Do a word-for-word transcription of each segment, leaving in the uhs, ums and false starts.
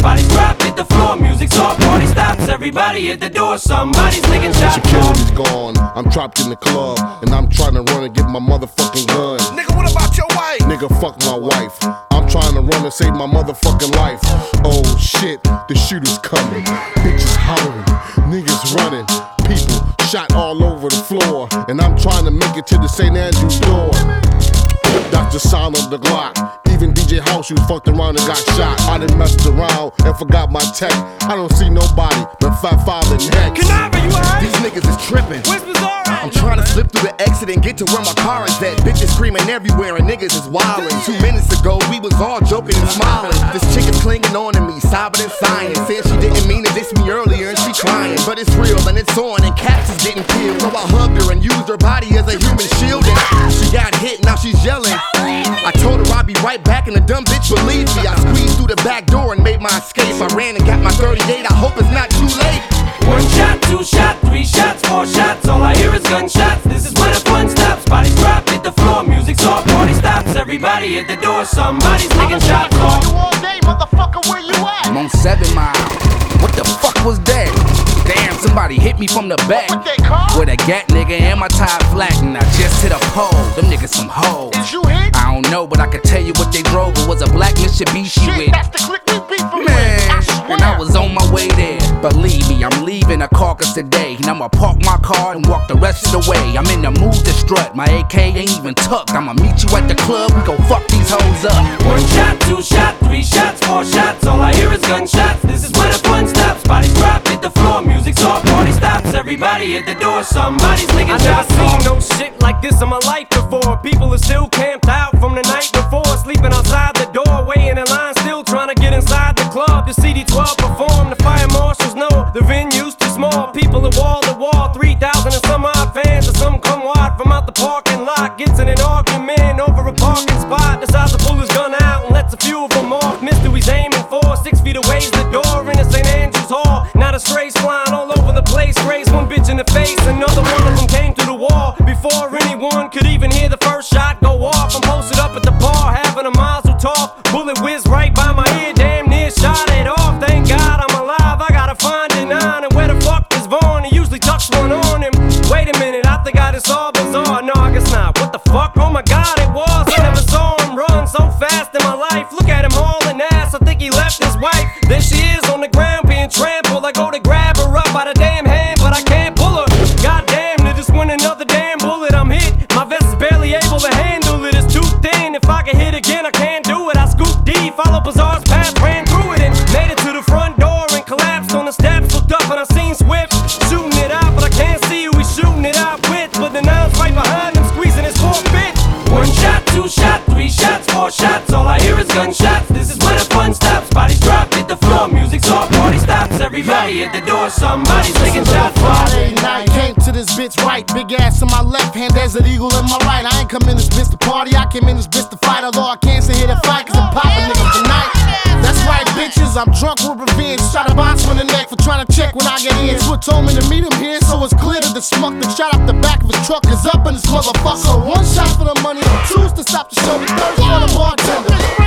bodies drop, hit the floor, music's off, party stops, everybody at the door, somebody's licking shots. Security's gone, I'm trapped in the club, and I'm trying to run and get my motherfucking gun. Nigga, what about your wife? Nigga, fuck my wife. I'm trying to run and save my motherfucking life. Oh shit, the shooter's coming. Bitches hollering, niggas running, people shot all over the floor, and I'm trying to make it to the Saint Andrew's door. That's the sound of the Glock. Even D J House, you fucked around and got shot. I done messed around and forgot my tech. I don't see nobody but Fat Five and Hex. Canava, you alright? These niggas is tripping. Where's Bizarre? I'm trying to slip through the exit and get to where my car is at. Bitches screaming everywhere and niggas is wildin'. Two minutes ago, we was all joking and smiling. This chick is clinging on to me, sobbing and sighing. Said she didn't mean to diss me earlier and she crying. But it's real and it's on and Caps is getting killed. So I hugged her and used her body as a human shield. And she got hit, now she's yelling. I told her I'd be right back and the dumb bitch believed me. I squeezed through the back door and made my escape. I ran and got my thirty-eight, I hope it's not too late. One shot, two shot, three shots, four shots, all I hear is gunshots. This is where the fun stops, bodies drop, hit the floor, music's off, party stops, everybody at the door, somebody's taking shots off. You all day, motherfucker, where you at? I'm on seven mile. What the fuck was that? Damn, somebody hit me from the back What they call? with a gat, nigga, and my tire flat, and I just hit a pole. Them niggas some hoes. Is you hit? I don't know, but I can tell you what they drove. It was a black Mitsubishi Shit, with. that's the click we beat from Man, I swear. and I was on my way there. Believe me, I'm leaving a carcass today, and I'ma park my car and walk the rest of the way. I'm in the mood to strut, my A K ain't even tucked. I'ma meet you at the club, we gon' fuck these hoes up. One shot, two shot, three shots, four shots, all I hear is gunshots. This is where the fun stops, bodies drop, hit the floor, music's off, party stops, everybody at the door, somebody's licking shots off. I never seen no shit like this in my life before. People are still camped out from the night before, sleeping outside the door, waiting in line, still trying to get inside the club. The C D twelve perform, the fire marshals know the venue's too small. People are wall to wall, three thousand and some odd fans, or some come wide from out the parking lot. Gets in an argument over a parking spot, decides to pull his gun out and lets a few of them off. Missed who he's aiming for, six feet away's the door in the Saint Andrew's Hall. Now the strays flying all over the place, raised one bitch in the face, another one of them came through the wall. Before anyone could even hear the first shot go off, I'm posted up at the bar, having a mazel talk. Bullet whizzed right by my ear, damn near shot it off. Thank God I'm alive, I gotta find a nine. And where the fuck is Vaughn? He usually tucks one on him. Wait a minute, I think I just saw Bizarre. No, I guess not. What the fuck? Oh my God, it was. I never saw him run so fast in my life. Look at him hauling ass, I think he left his wife. There she is on the ground being trampled. I go to grab her up by the damn hand, but I can't pull her. God damn, there just went another damn bullet. I'm hit, my vest is barely able to handle it. It's too thin, if I can hit again I can't do it. I scooped D, followed Bizarre's path, ran through it and made it to the front door and collapsed on the steps. Looked up and I seen Swift shooting it out, but I can't see who he's shooting it out with. But the nine's right behind him, squeezing his four bit. One shot, two shot, three shots, four shots, all I hear is gunshots. This is where the fun stops, bodies drop, hit the floor, music's off, party stops, everybody at the door, somebody's taking shots off. Friday night, came to this bitch right, big ass in my left hand, Desert Eagle in my right. I ain't come in this bitch to party, I came in this bitch to fight. Although I can't sit here to fight, cause I'm popping niggas tonight. That's right, bitches, I'm drunk with revenge. Shot a box on the neck for trying to check when I get in. Switch told me to meet him here, so it's clear that the smuck that shot up the back of his truck is up in this motherfucker. So one shot for the money, two's to stop the show, the third for the bartender.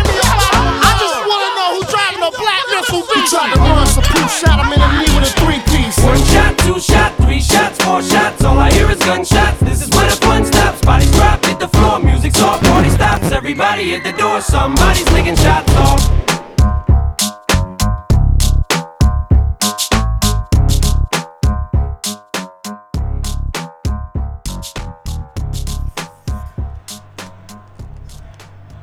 I just wanna know who's driving a black missile. He tried to run, so Pooh shot him in the knee with a three-piece. One shot, two shot, three shots, four shots, all I hear is gunshots. This is where the fun stops, bodies drop, hit the floor, music's off, party stops, everybody at the door, somebody's licking shots off.